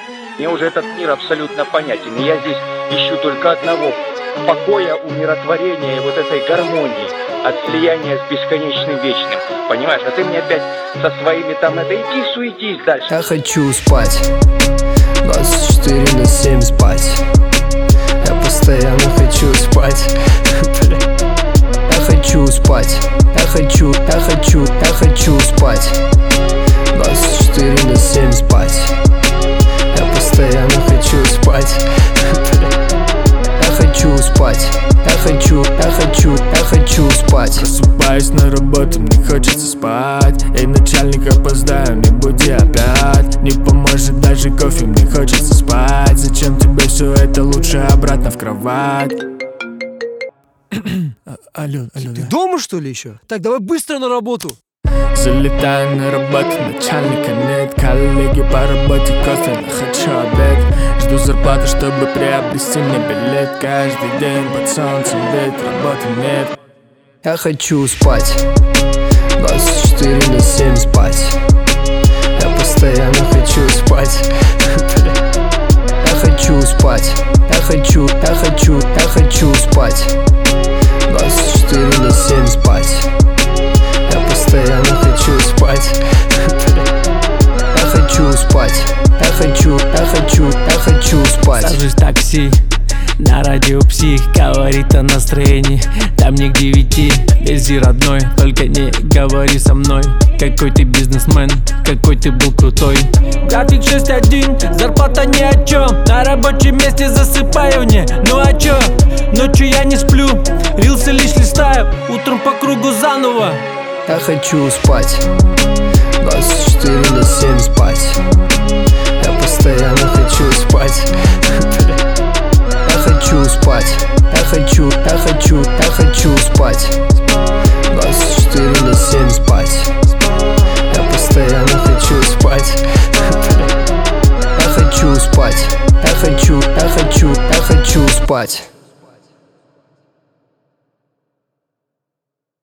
Мне уже этот мир абсолютно понятен, и я здесь ищу только одного — покоя, умиротворения и вот этой гармонии от слияния с бесконечным вечным. Понимаешь, а ты мне опять со своими там иди суетись дальше. Я хочу спать 24/7 спать. Я постоянно хочу спать. Я хочу спать. Я хочу спать 24/7 спать. Я постоянно хочу спать. Я хочу спать. Я хочу спать. Просыпаюсь на работу, мне хочется спать. Эй, начальник, опоздаю, не буди опять. Не поможет даже кофе, мне хочется спать. Зачем тебе все это, лучше обратно в кровать. Алло, Ты дома, что ли, еще? Так, давай быстро на работу. Залетаю на работу, начальника нет. Коллеги по работе, кофе, но хочу обед. Жду зарплату, чтобы приобрести мне билет. Каждый день под солнцем, ведь работы нет. Я хочу спать 24/7 спать. Я постоянно хочу спать. Я хочу спать. Я хочу спать 24/7 спать. Я постоянно хочу спать. Я хочу спать. Я хочу спать. Сажусь в такси, на радио псих говорит о настроении. Там не к 9, вези родной, только не говори со мной. Какой ты бизнесмен, какой ты был крутой. График 6:1, зарплата ни о чем. На рабочем месте засыпаю, не, ну а чё? Ночью я не сплю, рилсы лишь листаю. Утром по кругу заново. Я хочу спать 24/7 спать. Я постоянно хочу спать. Я хочу спать. Я хочу спать 24/7 спать. Я постоянно хочу спать. Я хочу спать. Я хочу спать.